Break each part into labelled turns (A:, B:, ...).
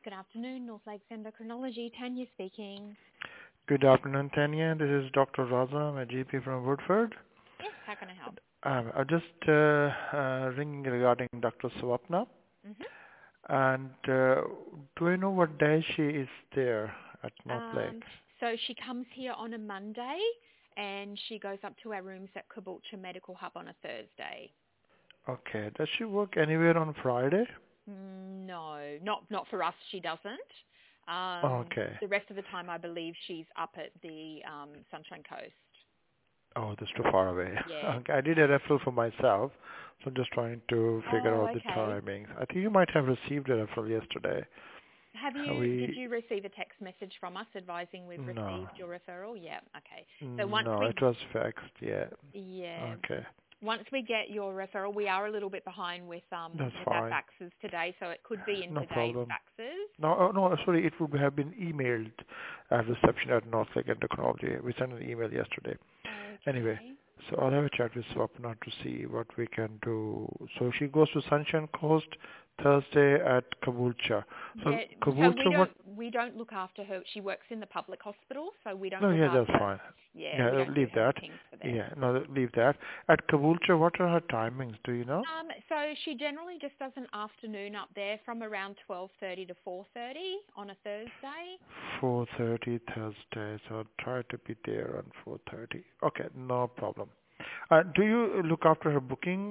A: Good afternoon, North Lakes Endocrinology. Tanya speaking.
B: Good afternoon, Tanya. This is Dr. Raza. I'm a GP from Woodford.
A: Yes, how can I help?
B: I'm just ringing regarding Dr. Swapna. And do I know what day she is there at North Lakes?
A: So she comes here on a Monday and she goes up to our rooms at Caboolture Medical Hub on a Thursday.
B: Okay. Does she work anywhere on Friday?
A: No, not for us. She doesn't.
B: Okay.
A: The rest of the time, I believe she's up at the Sunshine Coast.
B: Oh, that's too far away.
A: Yeah.
B: Okay. I did a referral for myself, so I'm just trying to figure out the timings. I think you might have received a referral yesterday.
A: Did you receive a text message from us advising we've received your referral? Yeah. Okay. So
B: No, it was faxed. Yeah.
A: Yeah.
B: Okay.
A: Once we get your referral, we are a little bit behind with our faxes today, so it could be in
B: No
A: today's
B: problem.
A: faxes.
B: No, sorry, it would have been emailed at reception at North Lake Endocrinology. We sent an email yesterday.
A: Okay.
B: Anyway, so I'll have a chat with Swapna to see what we can do. So she goes to Sunshine Coast Thursday at Caboolture. So
A: Yeah,
B: Caboolture, what?
A: we don't look after her. She works in the public hospital, so we don't
B: No,
A: look
B: yeah,
A: after.
B: that's fine.
A: Yeah, we don't do
B: leave
A: her
B: that.
A: bookings for that.
B: Yeah, no, leave that. At Caboolture, what are her timings? Do you know?
A: So she generally just does an afternoon up there from around 12:30 to 4:30 on a Thursday.
B: 4:30 Thursday. So I'll try to be there on 4:30. Okay, no problem. Do you look after her booking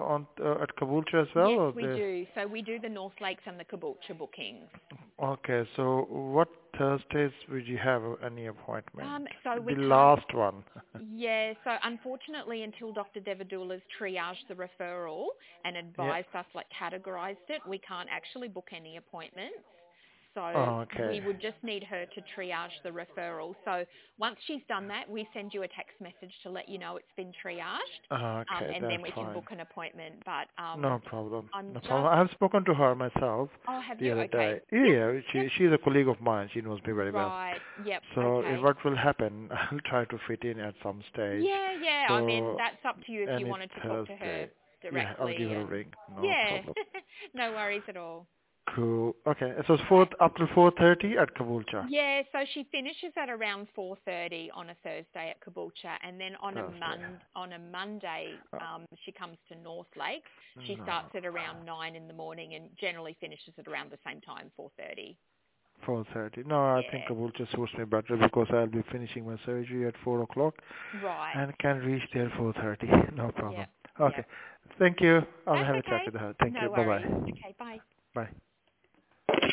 B: at Caboolture as well?
A: Yes,
B: Or
A: we do. So we do the North Lakes and the Caboolture bookings.
B: Okay, so what Thursdays would you have any appointment?
A: So we
B: The
A: can't.
B: last one.
A: Yeah, so unfortunately, until Dr. Devadula's triaged the referral and
B: Yeah.
A: advised us, categorised it, we can't actually book any appointments. So
B: Okay.
A: we would just need her to triage the referral. So once she's done that, we send you a text message to let you know it's been triaged,
B: Okay,
A: and then
B: that's
A: we can
B: fine.
A: book an appointment. But
B: No problem.
A: I'm
B: No
A: just...
B: problem. I have spoken to her myself
A: Oh, have
B: the
A: you?
B: other
A: Okay.
B: day. Yeah, she's a colleague of mine. She knows me very well.
A: Right. Yep.
B: So
A: Okay.
B: what will happen? I'll try to fit in at some stage.
A: Yeah. I mean,
B: So
A: that's up to you if you
B: any
A: wanted to talk to her
B: Thursday. Yeah, I'll give
A: directly.
B: her a
A: And
B: ring. No
A: yeah,
B: problem.
A: no worries at all.
B: Cool. Okay. So it's
A: All right.
B: up to 4:30 at Caboolture.
A: Yeah, so she finishes at around 4:30 on a Thursday at Caboolture, and then on
B: Thursday.
A: a Monday, she comes to North Lakes. She
B: No.
A: starts at around 9 in the morning and generally finishes at around the same time, 4:30.
B: 4:30. No, I think
A: Yeah.
B: Caboolture suits me better because I'll be finishing my surgery at 4 o'clock
A: Right.
B: and can reach there 4:30. No
A: Yeah.
B: problem.
A: Yeah.
B: Okay. Thank you. I'll
A: That's
B: have a chat
A: okay.
B: with her. Thank you.
A: No worries.
B: Bye-bye.
A: Okay. Bye.
B: Bye.